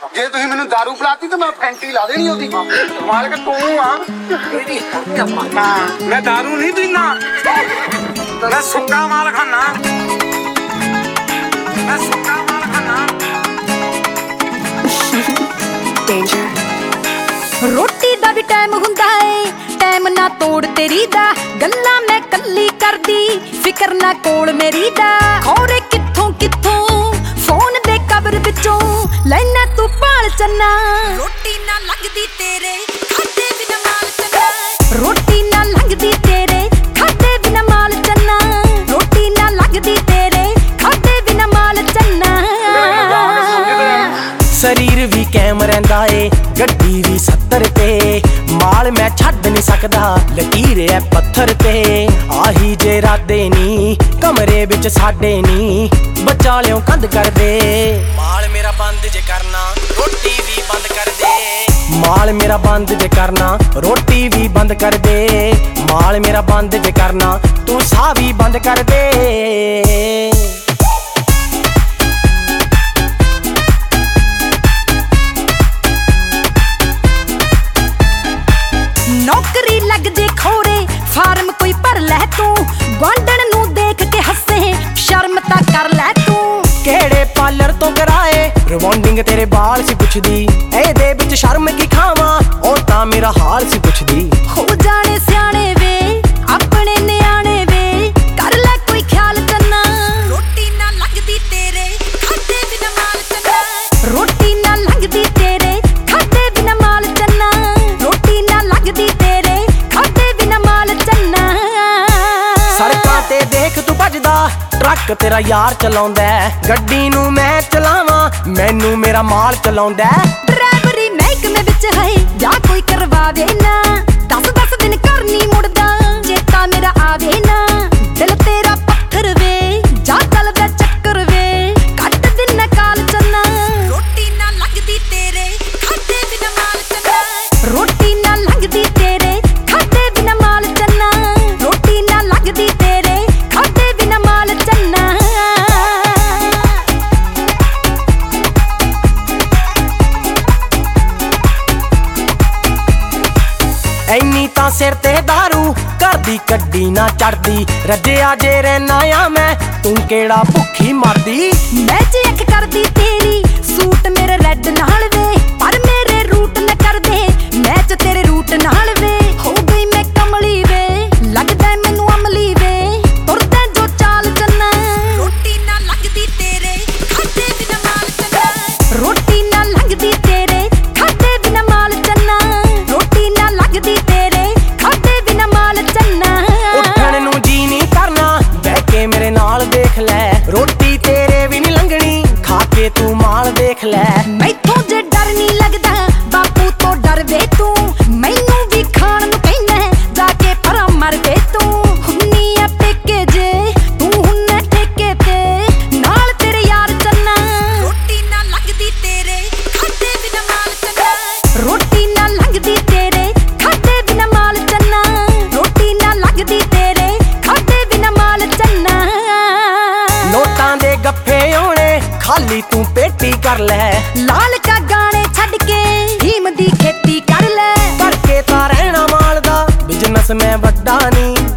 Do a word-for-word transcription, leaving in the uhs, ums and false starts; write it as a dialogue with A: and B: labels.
A: ਜੇ ਤੁਸੀਂ ਮੈਨੂੰ ਦਾਰੂ ਪਿਲਾਤੀ ਤਾਂ ਮੈਂ ਫੈਂਟੀ ਲਾ ਦੇਣੀ ਉਹਦੀ। ਮਾਲਕ ਤੂੰ ਆ ਇਹਦੀ ਮੈਂ ਦਾਰੂ ਨਹੀਂ ਪੀਣਾ, ਮੈਂ ਸੁੱਕਾ ਮਾਲ ਖਾਨਾ, ਮੈਂ ਸੁੱਕਾ ਮਾਲ ਖਾਨਾ।
B: ਰੋਟੀ ਦਾ ਵੀ ਟਾਈਮ ਹੁੰਦਾ ਏ, ਟਾਈਮ ਨਾ ਤੋੜ ਤੇਰੀ ਦਾ। ਗੱਲਾਂ ਮੈਂ ਕੱਲੀ ਕਰਦੀ, ਫਿਕਰ ਨਾ ਕੋਲ ਮੇਰੀ ਦਾ। ਖੌਰੇ ਕਿੱਥੋਂ ਕਿੱਥੋਂ ਫੋਨ ਦੇ ਕਬਰ ਵਿੱਚੋਂ ਲੈਣਾ ਤੂੰ ਭਾਲ ਚੰਨਾ। ਰੋਟੀ ਨਾ ਲੰਘਦੀ ਤੇਰੇ ਖਾਦੇ ਬਿਨਾ ਮਾਲ ਚੰਨਾ। ਰੋਟੀ ਨਾ ਲੰਘਦੀ ਤੇਰੇ ਖਾਦੇ ਬਿਨਾ ਮਾਲ ਚੰਨਾ। ਰੋਟੀ ਨਾ ਲੰਘਦੀ ਤੇਰੇ ਖਾਦੇ ਬਿਨਾ ਮਾਲ ਚੰਨਾ।
C: ਸਰੀਰ ਵੀ ਕੈਮ ਰਹਿੰਦਾ ਏ, ਗੱਡੀ ਵੀ ਸੱਤਰ ਤੇ। ਮਾਲ ਮੈਂ ਛੱਡ ਨਹੀਂ ਸਕਦਾ, ਲਕੀਰ ਐ ਪੱਥਰ ਤੇ। ਆਹੀ ਜੇ ਰਾਦੇ ਨੀ ਕਮਰੇ ਵਿੱਚ ਸਾਡੇ ਨੀ, ਬਚਾਲਿਓ ਕੰਧ ਕਰ ਦੇ। ਮਾਲ ਮੇਰਾ ਬੰਦ ਜੇ ਕਰਨਾ, ਰੋਟੀ ਵੀ ਬੰਦ ਕਰ ਦੇ। ਮਾਲ ਮੇਰਾ ਬੰਦ ਜੇ ਕਰਨਾ, ਰੋਟੀ ਵੀ ਬੰਦ ਕਰ ਦੇ। ਮਾਲ ਮੇਰਾ ਬੰਦ ਜੇ ਕਰਨਾ, ਤੂੰ ਸਾਹ ਵੀ ਬੰਦ ਕਰ ਦੇ।
B: ਨੌਕਰੀ ਲੱਗ ਜੇ ਖੋਰੇ ਫਾਰਮ ਕੋਈ ਭਰ ਲੈ ਤੂੰ। ਗੁਆਂਢਣ ਨੂੰ ਦੇਖ ਕੇ ਹੱਸੇ ਸ਼ਰਮ ਤਾਂ ਕਰ ਲੈ ਤੂੰ।
C: ਕਿਹੜੇ ਪਾਰਲਰ ਤੋਂ ਕਰਾਏ ਰਿਬੌਂਡਿੰਗ ਤੇਰੇ ਬਾਲ ਸੀ ਪੁੱਛਦੀ। ਇਹਦੇ ਵਿੱਚ ਸ਼ਰਮ ਕੀ ਖਾਵਾਂ, ਉਹ ਤਾਂ ਮੇਰਾ ਹਾਲ ਸੀ ਪੁੱਛਦੀ।
B: ਹੋ ਜਾਣੇ ਸਿਆਣੇ ਵੇ ਆਪਣੇ ਨਿਆਣੇ ਵੇ, ਕਰ ਲੈ ਕੋਈ ਖਿਆਲ ਚੰਨਾ। ਰੋਟੀ ਨਾ ਲੰਘਦੀ ਤੇਰੇ ਖਾਦੇ ਬਿਨਾ ਮਾਲ ਚੰਨਾ। ਰੋਟੀ ਨਾ ਲੰਘਦੀ ਤੇਰੇ ਖਾਦੇ ਬਿਨਾ ਮਾਲ ਚੰਨਾ। ਰੋਟੀ ਨਾ ਲੰਘਦੀ ਤੇਰੇ ਖਾਦੇ ਬਿਨਾ ਮਾਲ ਚੰਨਾ।
C: ਸੜਕਾਂ ਤੇ ਦੇਖ ਤੂੰ ਭੱਜਦਾ, ਟਰੱਕ ਤੇਰਾ ਯਾਰ ਚਲਾਉਂਦਾ। ਗੱਡੀ ਨੂੰ ਮੈਂ ਚਲਾਵਾਂ, ਮੈਨੂੰ ਮੇਰਾ ਮਾਲ ਚਲਾਉਂਦਾ।
B: ਡਰਾਈਵਰੀ ਮਹਿਕਮੇ ਵਿੱਚ ਹੈ ਜਾਂ ਕੋਈ ਕਰਵਾਵੇ ਨਾ। ਦਸ ਦਸ ਦਿਨ ਘਰ ਨੀ ਮੁੜਦਾ, ਚੇਤਾ ਮੇਰਾ ਆਵੇ ਨਾ। ਦਿਲ ਤੇਰਾ ਪੱਥਰ ਵੇ ਜਾਂ ਚੱਲਦਾ ਚੱਕਰ ਵੇ, ਕੱਟ ਦਿਨ ਕਾਲ ਚੰਨਾ। ਰੋਟੀ ਨਾ ਲੰਘਦੀ ਤੇਰੇ ਖਾਦੇ ਬਿਨਾ ਮਾਲ ਚੰਨਾ। ਰੋਟੀ ਨਾ ਲੰਘਦੀ ਤੇਰੇ ਖਾਦੇ ਬਿਨਾ ਮਾਲ ਚੰਨਾ। ਰੋਟੀ ਨਾ ਲੰਘਦੀ ਤੇਰੇ ਖਾਦੇ ਬਿਨਾ ਮਾਲ ਚੰਨਾ।
C: ਐਨੀ ਤਾਂ ਸਿਰ ਤੇ ਦਾਰੂ ਘਰ ਦੀ ਕੱਢੀ ਨਾ ਚੜਦੀ। ਰੱਜਿਆ ਜੇ ਰਹਿਣਾ ਆ ਮੈਂ, ਤੂੰ ਕਿਹੜਾ ਭੁੱਖੀ ਮਰਦੀ।
B: ਮੈਂ ਜੇ ਅੱਖ ਕਰਦੀ ਤੇਰੀ ਸੂਟ ਮੇਰੇ ਰੈੱਡ ਨਾਲ ਵੇ, ਪਰ ਮੇਰੇ ਰੂਟ ਨਾ ਕਰਦੇ ਮੈਚ ਤੇਰੇ ਰੂਟ ਨਾਲ ਵੇ। ਹੋ ਗਈ ਮੈਂ ਕਮਲੀ ਵੇ, ਲੱਗਦਾ ਮੈਨੂੰ ਅਮਲੀ ਵੇ, ਤੁਰਦਾ ਜੋ ਚਾਲ ਚੰਨਾ। ਰੋਟੀ ਨਾ ਲੰਘਦੀ ਤੇਰੇ ਖਾਦੇ ਬਿਨਾ ਮਾਲ ਚੰਨਾ। ਰੋਟੀ ਨਾ ਲੰਘਦੀ ਤੇਰੇ ਖਾਦੇ ਬਿਨਾ ਮਾਲ ਚੰਨਾ। ਰੋਟੀ ਨਾ ਲੰਘਦੀ ਤੇਰੇ ਖਾਦੇ ਬਿਨਾ ਮਾਲ ਚੰਨਾ।
C: ਉੱਠਣ ਨੂੰ ਜੀ ਨਹੀਂ ਕਰਨਾ, ਬਹਿ ਕੇ ਮੇਰੇ ਨਾਲ ਦੇਖ ਲੈ। ਰੋਟੀ ਤੇਰੇ ਵੀ ਨਹੀਂ ਲੰਘਣੀ, ਖਾ ਕੇ ਤੂੰ ਮਾਲ ਦੇਖ ਲੈ।
B: ਮੈਥੋਂ ਜੇ ਡਰ ਨਹੀਂ ਲੱਗਦਾ ਬਾਪੂ ਤੋਂ ਡਰ ਵੇ ਤੂੰ। ਮੈਨੂੰ ਵੀ ਖਾਣ ਨੂੰ ਕਹਿੰਦਾ ਜਾ ਕੇ ਪਰਾਂ ਮਰ ਵੇ ਤੂੰ। ਹੁੰਨੀ ਆ ਪੇਕੇ ਜੇ ਤੂੰ ਹੁੰਨਾ ਠੇਕੇ ਤੇ, ਨਾਲ ਤੇਰੇ ਯਾਰ ਚੰਨਾ। ਰੋਟੀ ਨਾ ਲੰਘਦੀ ਤੇਰੇ ਖਾਦੇ ਬਿਨਾ ਮਾਲ ਚੰਨਾ। ਰੋਟੀ ਨਾ ਲੰਘਦੀ ਤੇਰੇ ਖਾਦੇ ਬਿਨਾ ਮਾਲ ਚੰਨਾ। ਰੋਟੀ ਨਾ ਲੰਘਦੀ ਤੇਰੇ ਖਾਦੇ ਬਿਨਾ ਮਾਲ ਚੰਨਾ।
C: ਨੋਟਾਂ ਦੇ ਗੱਫੇ ਆਉਣੇ, ਖਾਲੀ ਤੂੰ ਪੇਟੀ ਕਰ ਲੈ।
B: ਲਾਲ ਕਾ ਗਾਣੇ ਛੱਡ ਕੇ ਹੀਮ ਦੀ ਖੇਤੀ ਕਰ ਲੈ।
C: ਕਰਕੇ ਤਾਂ ਰਹਿਣਾ ਮਾਲ ਦਾ ਬਿਜ਼ਨਸ ਮੈਂ ਵੱਡਾ ਨਹੀਂ,